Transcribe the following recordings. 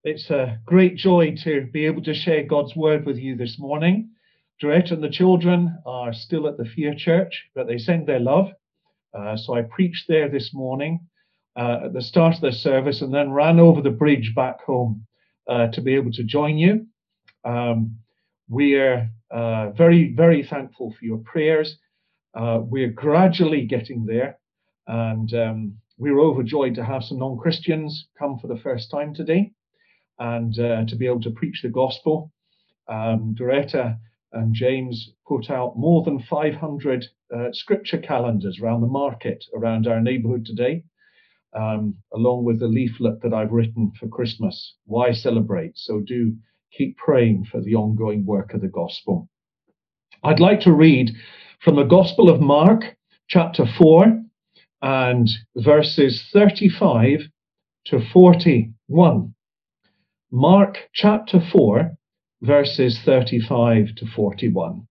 It's a great joy to be able to share God's word with you this morning. Dorette and the children are still at the Fear Church, but they send their love. So I preached there this morning at the start of the service and then ran over the bridge back home to be able to join you. We're very, very thankful for your prayers. We're gradually getting there, and we're overjoyed to have some non-Christians come for the first time today and to be able to preach the gospel. Doretta and James put out more than 500 scripture calendars around the market around our neighborhood today, along with the leaflet that I've written for Christmas, Why Celebrate? So do keep praying for the ongoing work of the gospel. I'd like to read from the Gospel of Mark, chapter 4, and verses 35 to 41. Mark chapter 4, verses 35 to 41.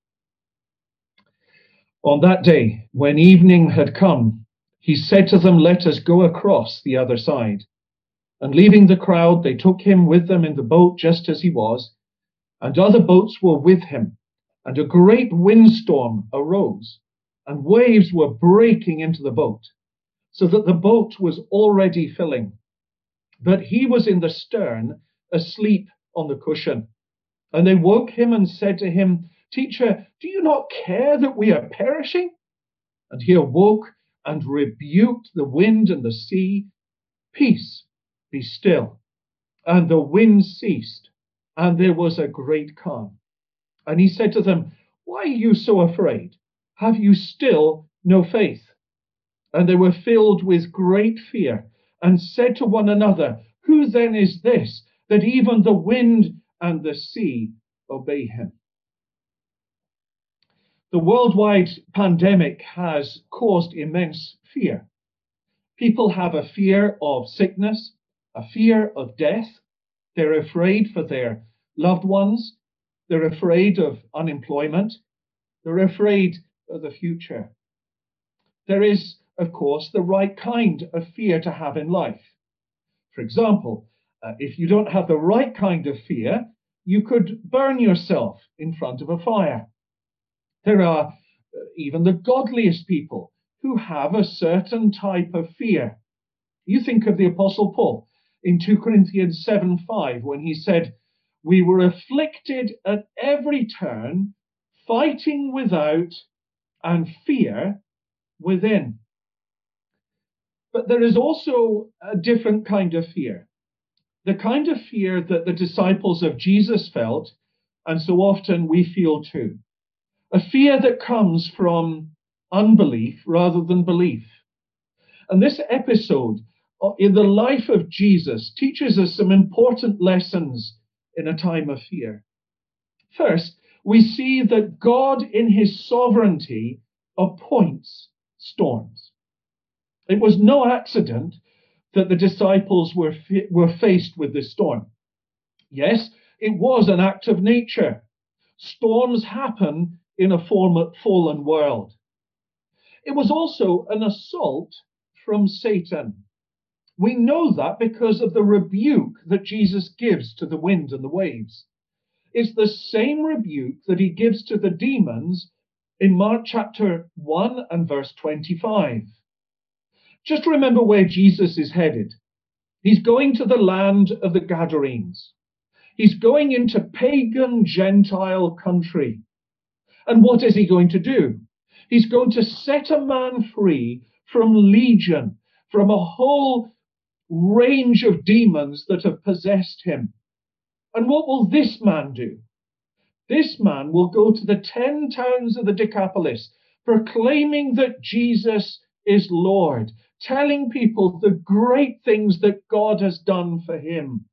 On that day, when evening had come, he said to them, Let us go across the other side. And leaving the crowd, they took him with them in the boat just as he was, and other boats were with him. And a great windstorm arose, and waves were breaking into the boat, so that the boat was already filling. But he was in the stern, asleep on the cushion. And they woke him and said to him, Teacher, do you not care that we are perishing? And he awoke and rebuked the wind and the sea. Peace, be still. And the wind ceased, and there was a great calm. And he said to them, Why are you so afraid? Have you still no faith? And they were filled with great fear and said to one another, Who then is this, that even the wind and the sea obey him? The worldwide pandemic has caused immense fear. People have a fear of sickness, a fear of death. They're afraid for their loved ones. They're afraid of unemployment. They're afraid of the future. There is, of course, the right kind of fear to have in life. For example, if you don't have the right kind of fear, you could burn yourself in front of a fire. There are even the godliest people who have a certain type of fear. You think of the Apostle Paul in 2 Corinthians 7:5 when he said, We were afflicted at every turn, fighting without and fear within. But there is also a different kind of fear. The kind of fear that the disciples of Jesus felt, and so often we feel too. A fear that comes from unbelief rather than belief. And this episode in the life of Jesus teaches us some important lessons in a time of fear. First, we see that God in his sovereignty appoints storms. It was no accident that the disciples were faced with this storm. Yes, it was an act of nature. Storms happen in a fallen world. It was also an assault from Satan. We know that because of the rebuke that Jesus gives to the wind and the waves. It's the same rebuke that he gives to the demons in Mark chapter 1 and verse 25. Just remember where Jesus is headed. He's going to the land of the Gadarenes. He's going into pagan Gentile country. And what is he going to do? He's going to set a man free from legion, from a whole range of demons that have possessed him. And what will this man do? This man will go to the 10 towns of the Decapolis, proclaiming that Jesus is Lord, telling people the great things that God has done for him.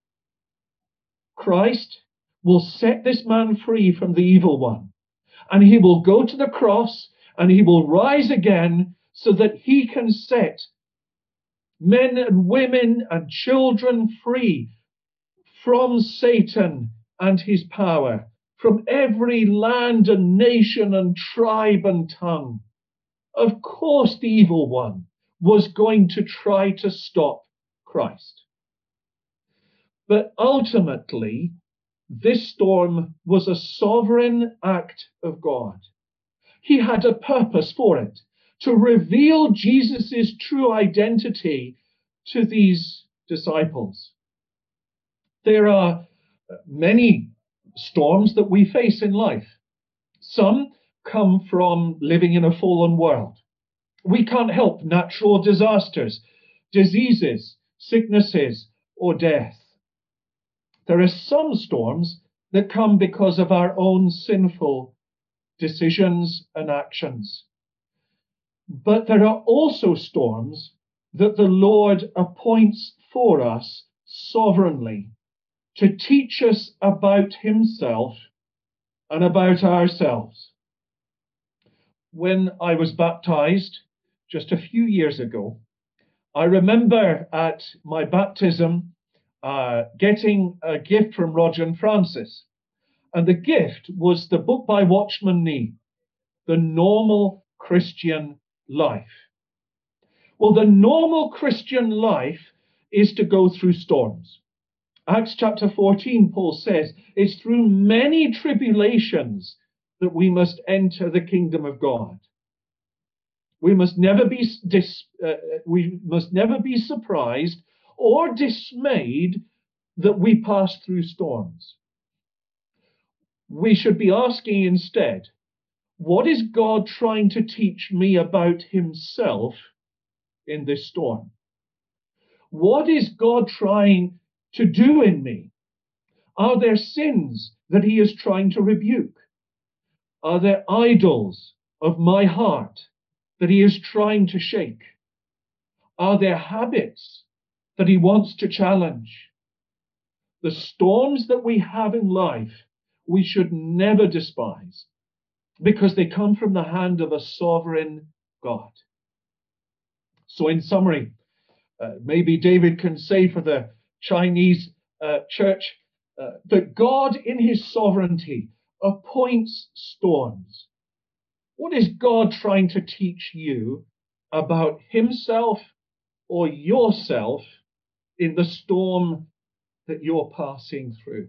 Christ will set this man free from the evil one, and he will go to the cross and he will rise again so that he can set men and women and children free from Satan and his power, from every land and nation and tribe and tongue. Of course, the evil one was going to try to stop Christ. But ultimately, this storm was a sovereign act of God. He had a purpose for it, to reveal Jesus' true identity to these disciples. There are many storms that we face in life. Some come from living in a fallen world. We can't help natural disasters, diseases, sicknesses, or death. There are some storms that come because of our own sinful decisions and actions. But there are also storms that the Lord appoints for us sovereignly to teach us about Himself and about ourselves. When I was baptized just a few years ago, I remember at my baptism getting a gift from Roger and Francis. And the gift was the book by Watchman Nee, The Normal Christian Life. Well, the normal Christian life is to go through storms. Acts chapter 14, Paul says, it's through many tribulations that we must enter the kingdom of God. We must never be surprised or dismayed that we pass through storms. We should be asking instead, what is God trying to teach me about Himself in this storm? What is God trying to do in me? Are there sins that He is trying to rebuke? Are there idols of my heart that He is trying to shake? Are there habits that He wants to challenge? The storms that we have in life, we should never despise, because they come from the hand of a sovereign God. So in summary, maybe David can say for the Chinese church that God in His sovereignty appoints storms. What is God trying to teach you about Himself or yourself in the storm that you're passing through?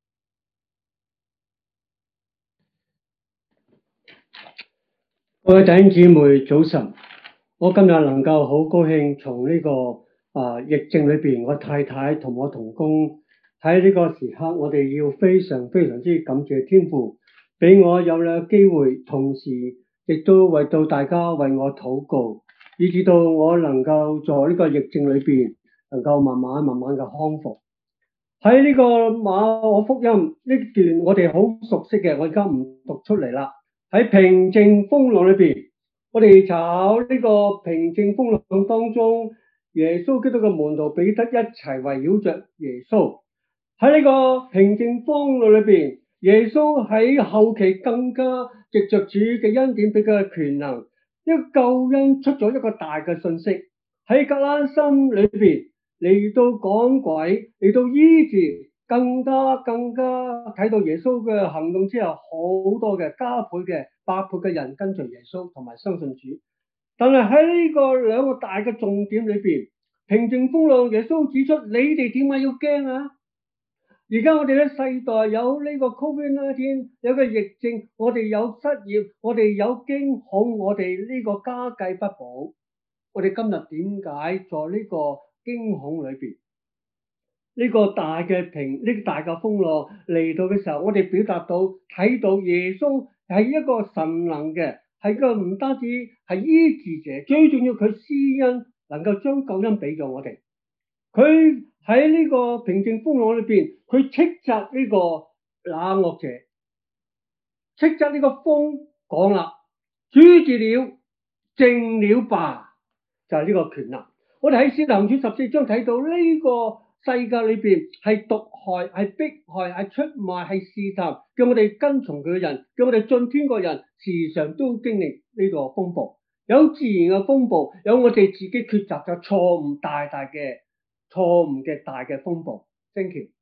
各位弟兄姊妹早晨，我今日能夠好高興從呢個疫症裏邊，我太太同我同工喺呢個時刻，我哋要非常非常之感謝天父，俾我有呢個機會，同時亦都為到大家為我禱告，以至到我能夠在呢個疫症裏邊能夠慢慢嘅康復。喺呢個馬可福音呢段我哋好熟悉嘅，我而家唔讀出嚟啦。喺平靜風浪裏邊，我哋查考呢個平靜風浪當中，耶穌基督嘅門徒彼得一齊圍繞着耶穌。喺呢個平靜風浪裏邊，耶穌喺後期更加藉着主嘅恩典俾佢嘅權能，呢個救恩出咗一個大嘅信息，喺格拉森裏邊嚟到趕鬼，嚟到醫治。更加睇到耶穌嘅行動之後，好多嘅加倍嘅百倍嘅人跟隨耶穌同埋相信主。但係喺呢個兩個大嘅重點裏邊，平靜風浪，耶穌指出你哋點解要驚啊？而家我哋嘅世代有呢個 COVID-19， 有個疫症，我哋有失業，我哋有驚恐，我哋呢個家計不保。我哋今日點解在呢個驚恐裏邊？呢個大嘅風浪嚟到嘅時候，我哋表達到睇到耶穌係一個神能嘅，係個唔單止係醫治者，最重要佢施恩能夠將救恩俾咗我哋。佢喺呢個平靜風浪裏邊，佢斥責呢個那惡者，斥責呢個風講啦，主治了，靜了吧，就係呢個權能。我哋喺《使徒行傳》14章睇到呢個世界裏邊係毒害、係迫害、係出賣、係試探，叫我哋跟從佢嘅人，叫我哋進天國人，時常都經歷呢個風暴。有自然嘅風暴，有我哋自己抉擇嘅錯誤大嘅風暴。Thank you.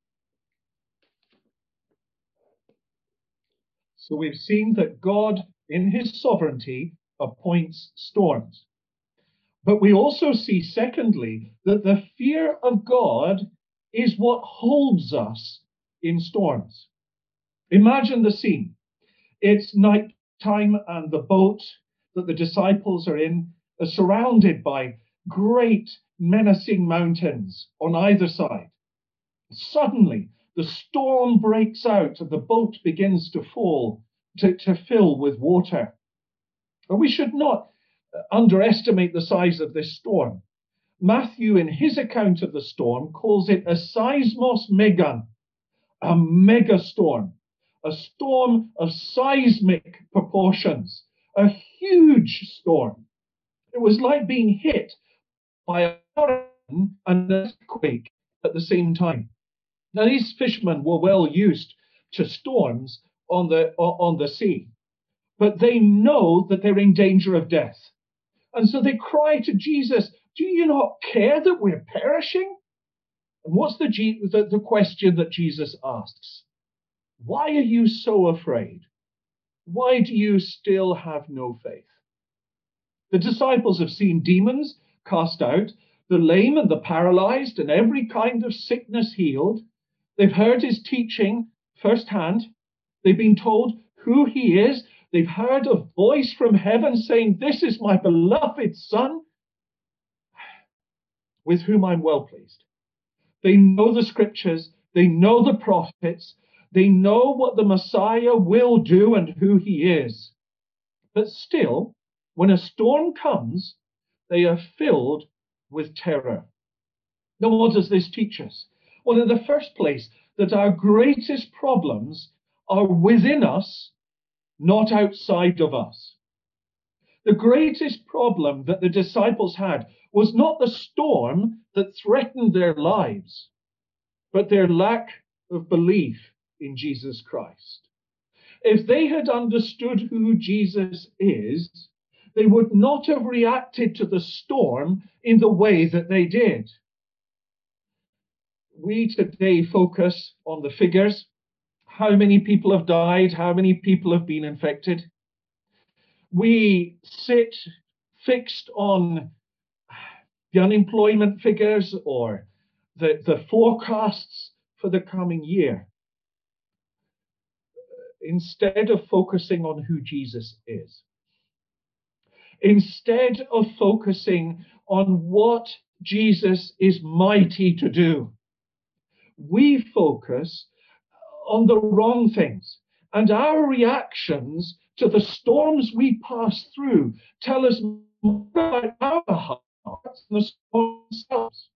So we've seen that God, in His sovereignty, appoints storms. But we also see, secondly, that the fear of God is what holds us in storms. Imagine the scene. It's night time, and the boat that the disciples are in is surrounded by great menacing mountains on either side. Suddenly, the storm breaks out and the boat begins to fill with water. But we should not underestimate the size of this storm. Matthew, in his account of the storm, calls it a seismos megan, a megastorm, a storm of seismic proportions, a huge storm. It was like being hit by a hurricane and an earthquake at the same time. Now, these fishermen were well used to storms on the sea, but they know that they're in danger of death. And so they cry to Jesus, "Do you not care that we're perishing?" And what's the question that Jesus asks? Why are you so afraid? Why do you still have no faith? The disciples have seen demons cast out, the lame and the paralyzed, and every kind of sickness healed. They've heard his teaching firsthand. They've been told who he is. They've heard a voice from heaven saying, "This is my beloved Son, with whom I'm well pleased." They know the scriptures. They know the prophets. They know what the Messiah will do and who he is. But still, when a storm comes, they are filled with terror. Now, what does this teach us? Well, in the first place, that our greatest problems are within us, not outside of us. The greatest problem that the disciples had was not the storm that threatened their lives, but their lack of belief in Jesus Christ. If they had understood who Jesus is, they would not have reacted to the storm in the way that they did. We today focus on the figures. How many people have died? How many people have been infected? We sit fixed on the unemployment figures or the forecasts for the coming year, instead of focusing on who Jesus is. Instead of focusing on what Jesus is mighty to do, we focus on the wrong things. And our reactions to the storms we pass through tell us more about our hearts than the storms themselves.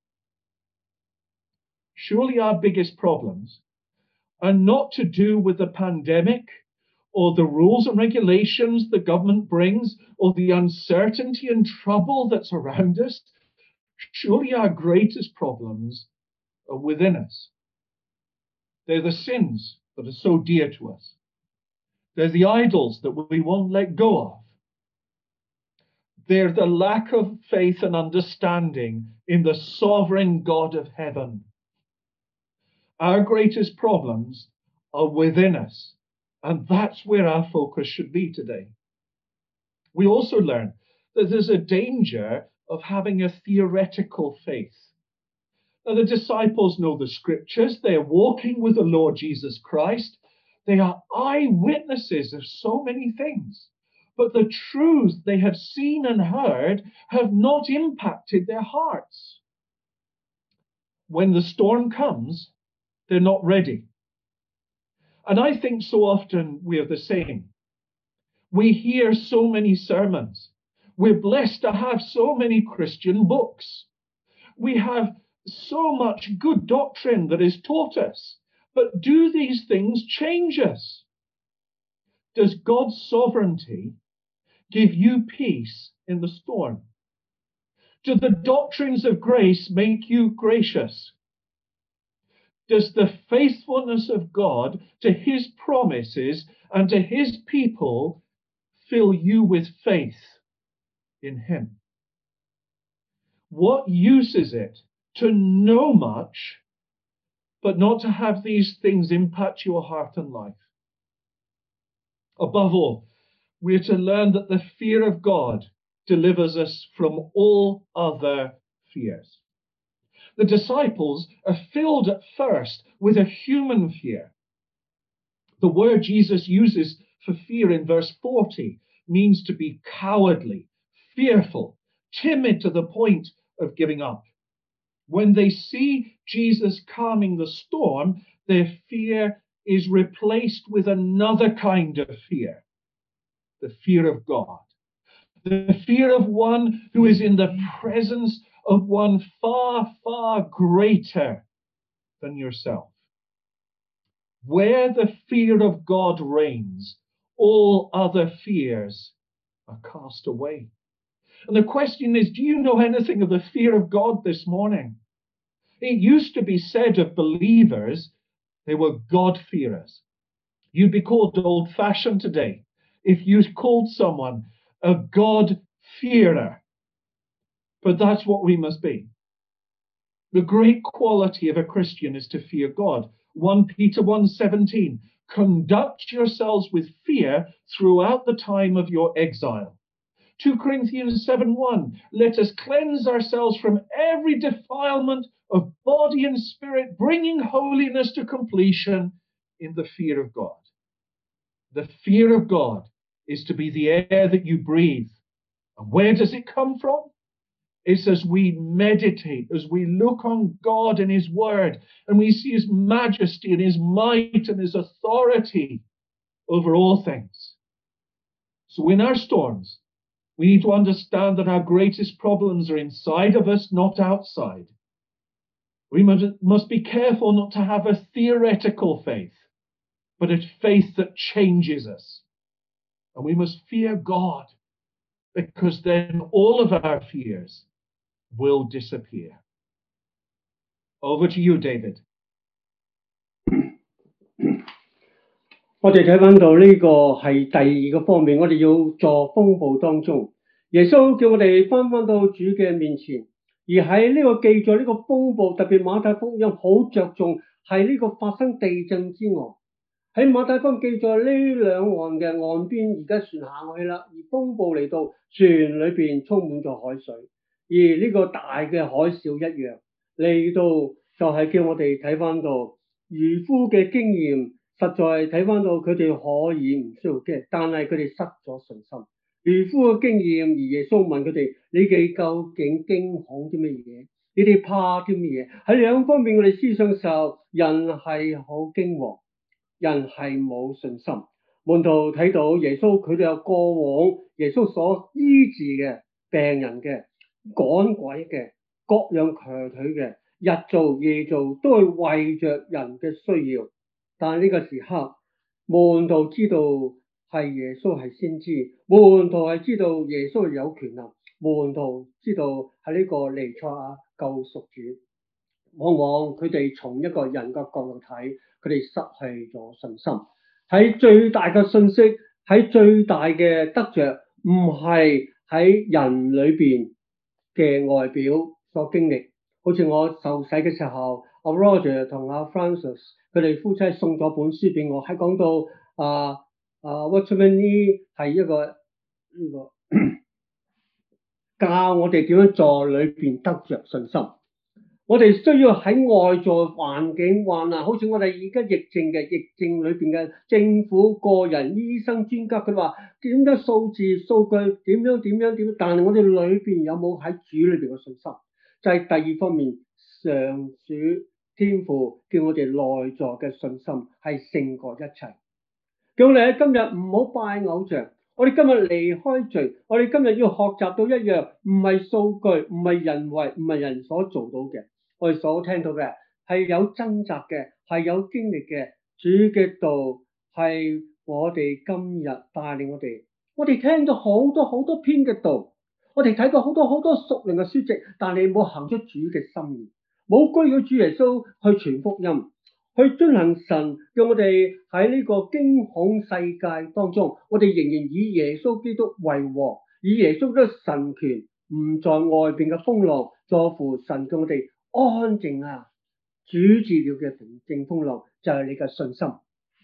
Surely our biggest problems are not to do with the pandemic or the rules and regulations the government brings or the uncertainty and trouble that's around us. Surely our greatest problems are within us. They're the sins that are so dear to us. They're the idols that we won't let go of. They're the lack of faith and understanding in the sovereign God of heaven. Our greatest problems are within us, and that's where our focus should be today. We also learn that there's a danger of having a theoretical faith. Now, the disciples know the scriptures. They're walking with the Lord Jesus Christ. They are eyewitnesses of so many things. But the truths they have seen and heard have not impacted their hearts. When the storm comes, they're not ready. And I think so often we're the same. We hear so many sermons. We're blessed to have so many Christian books. We have so much good doctrine that is taught us. But do these things change us? Does God's sovereignty give you peace in the storm? Do the doctrines of grace make you gracious? Does the faithfulness of God to his promises and to his people fill you with faith in him? What use is it to know much, but not to have these things impact your heart and life? Above all, we're to learn that the fear of God delivers us from all other fears. The disciples are filled at first with a human fear. The word Jesus uses for fear in verse 40 means to be cowardly, fearful, timid to the point of giving up. When they see Jesus calming the storm, their fear is replaced with another kind of fear, the fear of God, the fear of one who is in the presence of one far, far greater than yourself. Where the fear of God reigns, all other fears are cast away. And the question is, do you know anything of the fear of God this morning? It used to be said of believers, they were God-fearers. You'd be called old-fashioned today if you called someone a God-fearer. But that's what we must be. The great quality of a Christian is to fear God. 1 Peter 1:17, conduct yourselves with fear throughout the time of your exile. 2 Corinthians 7:1, let us cleanse ourselves from every defilement of body and spirit, bringing holiness to completion in the fear of God. The fear of God is to be the air that you breathe. And where does it come from? It's as we meditate, as we look on God and His Word, and we see His majesty and His might and His authority over all things. So in our storms, we need to understand that our greatest problems are inside of us, not outside. We must be careful not to have a theoretical faith, but a faith that changes us. And we must fear God, because then all of our fears will disappear. Over to you, David. 我哋睇翻到呢個係第二個方面，我哋要坐風暴當中。耶穌叫我哋翻到主嘅面前，而喺呢個記載呢個風暴，特別馬太福音好着重係呢個發生地震之外。喺馬太福音記載呢兩岸嘅岸邊，而家船行去啦，而風暴嚟到，船裏邊充滿咗海水，而呢個大嘅海嘯一樣嚟到，就係叫我哋睇翻到漁夫嘅經驗。實在睇翻到佢哋可以唔需要驚，但係佢哋失咗信心。漁夫嘅經驗，而耶穌問佢哋：你哋究竟驚恐啲乜嘢？你哋怕啲乜嘢？喺兩方面我哋思想嘅時候，人係好驚惶，人係冇信心。門徒睇到耶穌，佢哋有過往耶穌所醫治嘅病人嘅、趕鬼嘅、各樣瘸腿嘅，日做夜做，都係為着人嘅需要。但係呢個時刻，門徒知道係耶穌係先知，門徒係知道耶穌係有權能，門徒知道係呢個彌賽亞救贖主。往往佢哋從一個人嘅角度睇，佢哋失去咗信心。喺最大嘅信息，喺最大嘅得着，唔係喺人裏邊嘅外表所經歷。好似我受洗嘅時候，阿 Roger 同阿 Francis 佢哋夫妻送咗本書俾我，係講到Watchman Nee 係一個呢個教我哋點樣在裏邊得着信心。我哋需要喺外在環境患難，好似我哋而家疫症裏邊嘅政府、個人、醫生、專家，佢話點樣數字、數據點樣，但係我哋裏邊有冇喺主裏邊嘅信心？就係第二方面，上主天父叫我哋內在嘅信心係勝過一切。叫我哋喺今日唔好拜偶像，我哋今日離開罪，我哋今日要學習到一樣，唔係數據，唔係人為，唔係人所做到嘅。我哋所聽到嘅係有掙扎嘅，係有經歷嘅。主嘅道係我哋今日帶領我哋。我哋聽咗好多篇嘅道，我哋睇過好多屬靈嘅書籍，但你冇行出主嘅心意，冇歸咗主耶穌去傳福音，去遵行神叫我哋喺呢個驚恐世界當中，我哋仍然以耶穌基督為王，以耶穌嘅神權，唔在外邊嘅風浪，在乎神叫我哋安靜啊！主治療嘅平靜風浪就係你嘅信心。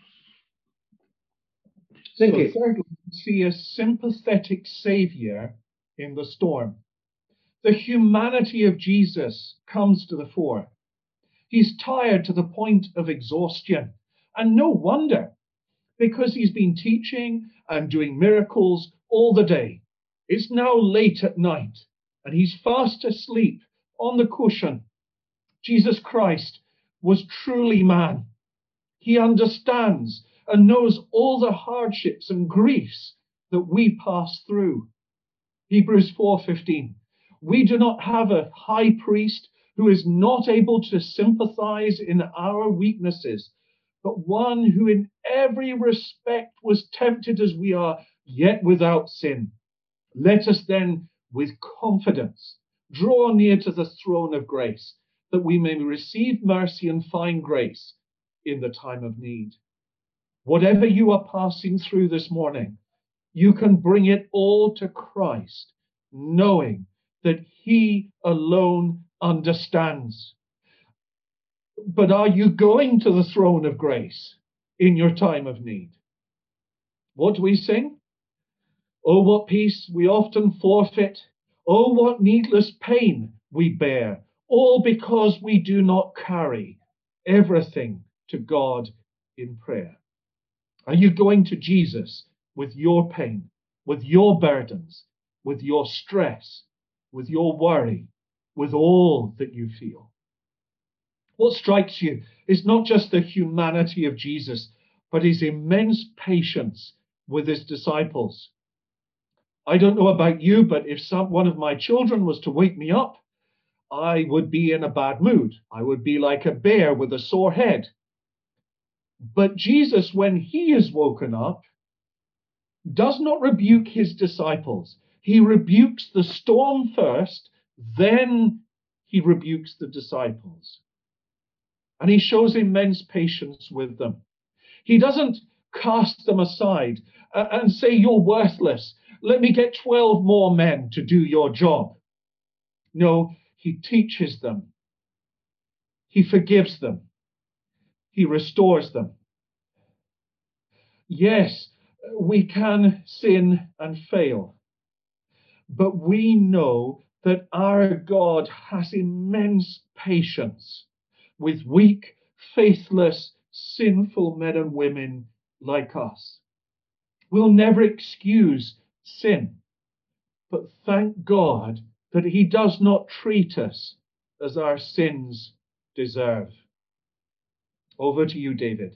Thank you. So thirdly, we see a sympathetic Savior in the storm. The humanity of Jesus comes to the fore. He's tired to the point of exhaustion, and no wonder, because he's been teaching and doing miracles all the day. It's now late at night, and he's fast asleep on the cushion. Jesus Christ was truly man. He understands and knows all the hardships and griefs that we pass through. Hebrews 4:15. We do not have a high priest who is not able to sympathize in our weaknesses, but one who in every respect was tempted as we are, yet without sin. Let us then, with confidence, draw near to the throne of grace, that we may receive mercy and find grace in the time of need. Whatever you are passing through this morning, you can bring it all to Christ, knowing that He alone understands. But are you going to the throne of grace in your time of need? What do we sing? Oh, what peace we often forfeit. Oh, what needless pain we bear, all because we do not carry everything to God in prayer. Are you going to Jesus with your pain, with your burdens, with your stress, with your worry, with all that you feel? What strikes you is not just the humanity of Jesus, but his immense patience with his disciples. I don't know about you, but if one of my children was to wake me up, I would be in a bad mood. I would be like a bear with a sore head. But Jesus, when he is woken up, does not rebuke his disciples. He rebukes the storm first, then he rebukes the disciples. And he shows immense patience with them. He doesn't cast them aside and say, you're worthless. Let me get 12 more men to do your job. No, he teaches them. He forgives them. He restores them. Yes, we can sin and fail, but we know that our God has immense patience with weak, faithless, sinful men and women like us. We'll never excuse sin, but thank God that he does not treat us as our sins deserve. Over to you, David.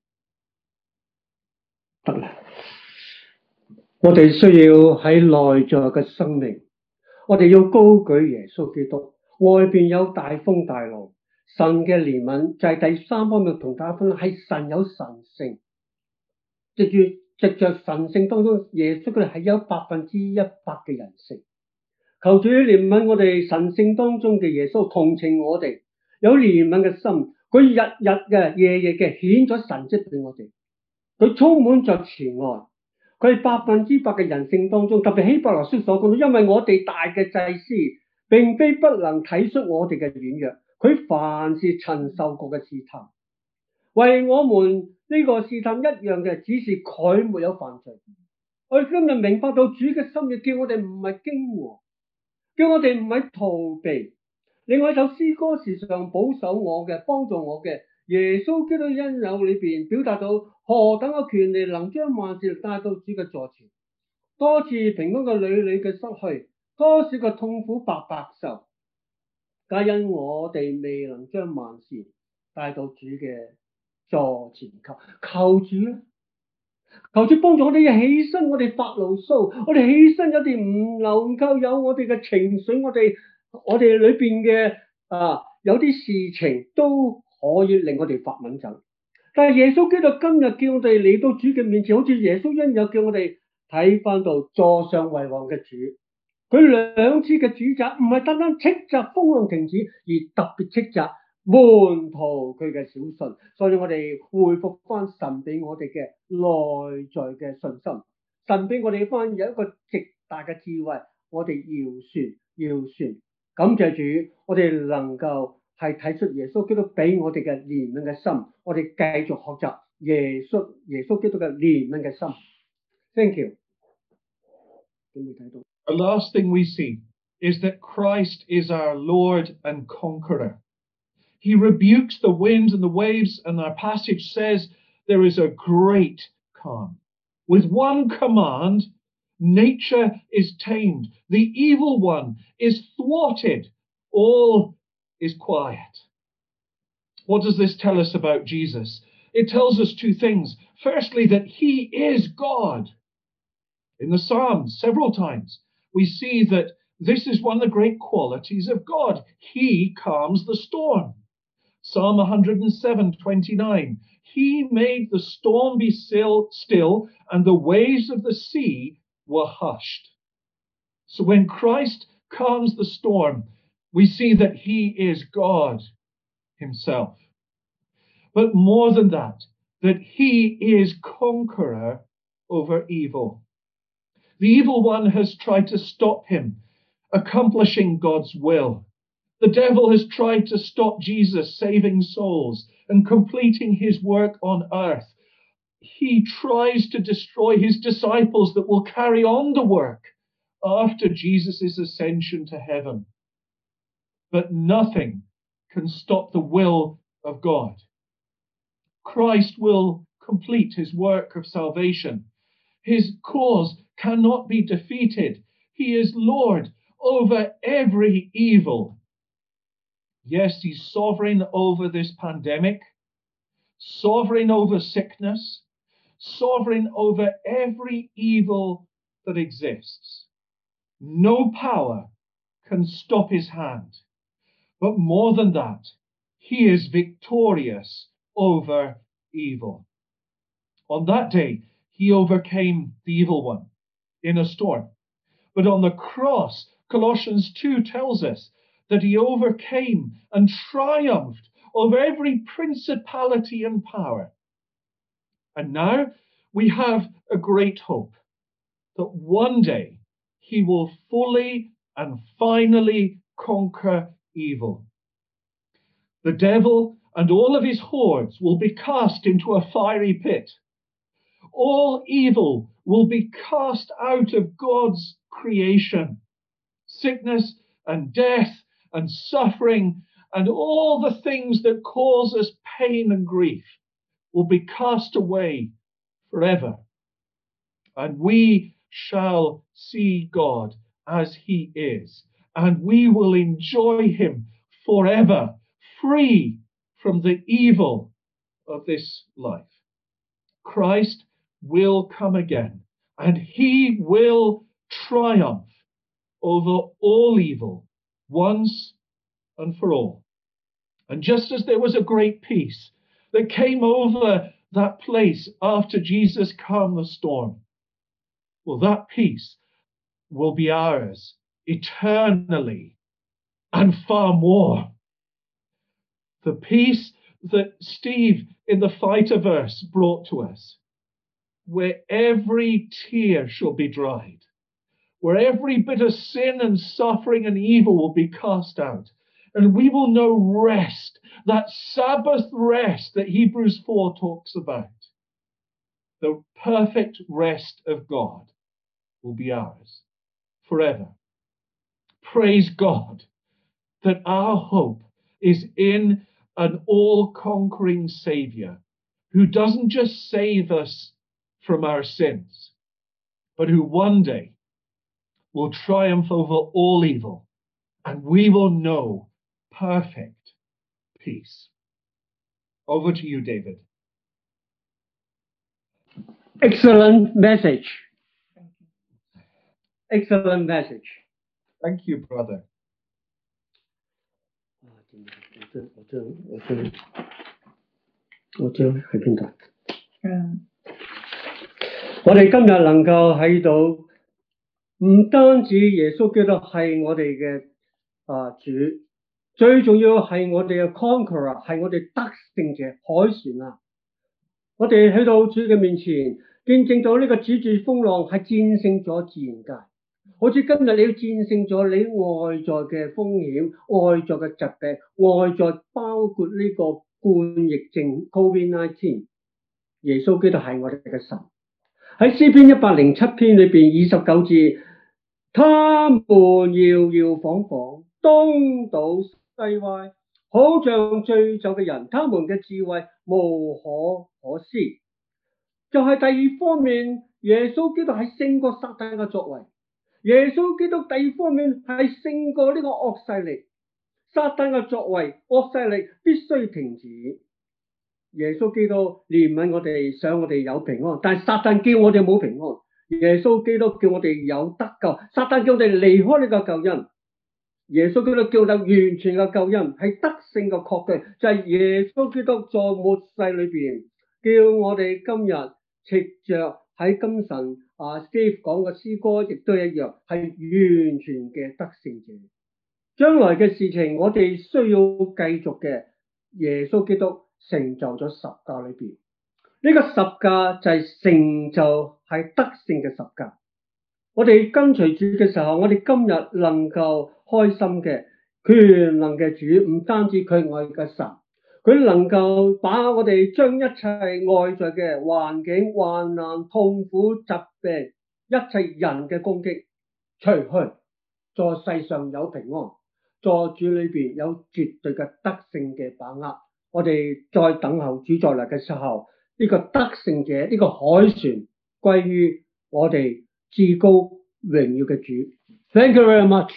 得啦，我哋需要喺內在嘅生命，我哋要高舉耶穌基督。外邊有大風大浪，神嘅憐憫就係第三方面同大家分享，係神有神性，藉着神性當中，耶穌佢哋係有100%嘅人性。求主憐憫我哋神性當中嘅耶穌，同情我哋，有憐憫嘅心，佢日日嘅夜夜嘅顯咗神蹟俾我哋，佢充滿着慈愛。佢係100%嘅人性當中，特別希伯來書所講到，因為我哋大嘅祭司並非不能體恤我哋嘅軟弱，佢凡事曾受過嘅試探，為我們呢個試探一樣嘅，只是佢沒有犯罪。我哋今日明白到主嘅心意，叫我哋唔係驚惶，叫我哋唔係逃避。另外一首詩歌時常保守我嘅，幫助我嘅，耶穌基督恩友裏邊表達到何等嘅權利能將萬事帶到主嘅座前，多次平安嘅屢屢嘅失去，多少嘅痛苦白白受，皆因我哋未能將萬事帶到主嘅座前。求主咧，求主幫助我哋起身，我哋發牢騷，我哋起身有啲唔能夠有我哋嘅情緒，我哋裏邊嘅有啲事情都可以令我哋發敏感。但係耶穌基督今日叫我哋嚟到主嘅面前，好似耶穌恩友叫我哋睇翻到座上為王嘅主，佢兩次嘅主責唔係單單斥責風浪停止，而特別斥責門徒佢嘅小信。所以我哋恢復翻神俾我哋嘅內在嘅信心，神俾我哋翻有一個極大嘅智慧，我哋要算，感謝主，我哋能夠係睇出耶穌基督俾我哋嘅憐憫嘅心，我哋繼續學習耶穌基督嘅憐憫嘅心。Thank you。 The last thing we see is that Christ is our Lord and conqueror. He rebukes the winds and the waves, and our passage says there is a great calm. With one command, nature is tamed. The evil one is thwarted. All is quiet. What does this tell us about Jesus? It tells us two things. Firstly, that he is God. In the Psalms, several times, we see that this is one of the great qualities of God. He calms the storm. Psalm 107:29. He made the storm be still, and the waves of the sea were hushed. So when Christ calms the storm, we see that he is God himself. But more than that he is conqueror over evil. The evil one has tried to stop him accomplishing God's will. The devil has tried to stop Jesus saving souls and completing his work on earth. He tries to destroy his disciples that will carry on the work after Jesus' ascension to heaven. But nothing can stop the will of God. Christ will complete his work of salvation. His cause cannot be defeated. He is Lord over every evil. Yes, he's sovereign over this pandemic, sovereign over sickness, sovereign over every evil that exists. No power can stop his hand. But more than that, he is victorious over evil. On that day, he overcame the evil one in a storm. But on the cross, Colossians 2 tells us that he overcame and triumphed over every principality and power. And now we have a great hope that one day he will fully and finally conquer evil. The devil and all of his hordes will be cast into a fiery pit. All evil will be cast out of God's creation. Sickness and death and suffering and all the things that cause us pain and grief will be cast away forever. And we shall see God as he is, and we will enjoy him forever, free from the evil of this life. Christ will come again, and he will triumph over all evil once and for all. And just as there was a great peace that came over that place after Jesus calmed the storm, well, that peace will be ours eternally and far more. The peace that Steve in the fighter verse brought to us, where every tear shall be dried, where every bit of sin and suffering and evil will be cast out, and we will know rest, that Sabbath rest that Hebrews 4 talks about. The perfect rest of God will be ours forever. Praise God that our hope is in an all-conquering Savior who doesn't just save us from our sins, but who one day will triumph over all evil, and we will know perfect peace. Over to you, David. Excellent message. Excellent message. Thank you, brother. 我將喺邊度？我哋今日能夠喺度，唔單止耶穌基督係我哋嘅主，最重要係我哋嘅 conqueror， 係我哋得勝者凱旋啊！我哋去到主嘅面前，見證到呢個主住風浪係戰勝咗自然界。好似今日你要戰勝咗你外在嘅風險、外在嘅疾病、外在包括呢個冠疫症 COVID-19， 耶穌基督係我哋嘅神。喺詩篇107篇裏邊29節， 他們搖搖晃晃，東倒西歪，好像醉酒嘅人。他們嘅智慧無可施。就係第二方面，耶穌基督係勝過撒旦嘅作為。耶穌基督第二方面係勝過呢個惡勢力。撒旦嘅作為、惡勢力必須停止。耶穌基督憐憫我哋，想我哋有平安，但係撒旦叫我哋冇平安。耶穌基督叫我哋有得救，撒旦叫我哋離開呢個救恩。耶穌基督叫我哋完全嘅救恩係得勝嘅確據，就係耶穌基督在末世裏邊叫我哋今日藉着喺今晨Steve 講嘅詩歌亦都一樣，係完全嘅得勝者。將來嘅事情我哋需要繼續嘅，耶穌基督成就咗十架裏邊，呢個十架就係成就係得勝嘅十架。我哋跟隨主嘅時候，我哋今日能夠開心嘅權能嘅主，唔單止佢愛嘅神，佢能夠把我哋將一切外在嘅環境、患難、痛苦、疾病、一切人嘅攻擊除去，在世上有平安，在主裏邊有絕對嘅得勝嘅把握。我哋再等候主再嚟嘅時候，呢個得勝者，呢個海船歸於我哋至高榮耀嘅主。Thank you very much.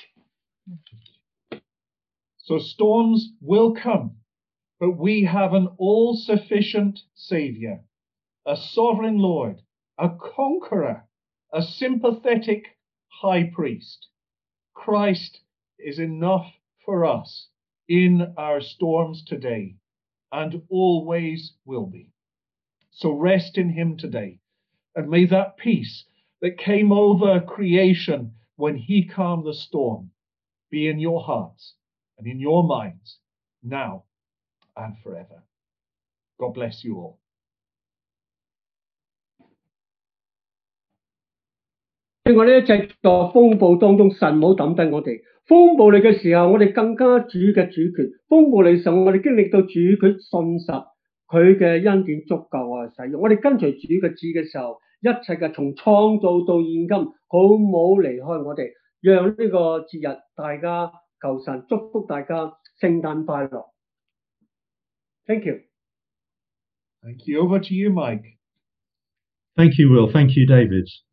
So storms will come, but we have an all-sufficient Saviour, a sovereign Lord, a conqueror, a sympathetic high priest. Christ is enough for us in our storms today and always will be. So rest in him today, and may that peace that came over creation when he calmed the storm be in your hearts and in your minds now and forever. God bless you all. 我哋一直在風暴當中，神冇抌低我哋。風暴嚟嘅時候，我哋更加主嘅主權。風暴嚟嘅時候，我哋經歷到主佢信實，佢嘅恩典足夠我哋使用。我哋跟隨主嘅旨嘅時候，一切嘅從創造到現今，好冇離開我哋。讓呢個節日大家求神祝福大家聖誕快樂。Thank you. Thank you. Over to you, Mike. Thank you, Will. Thank you, David.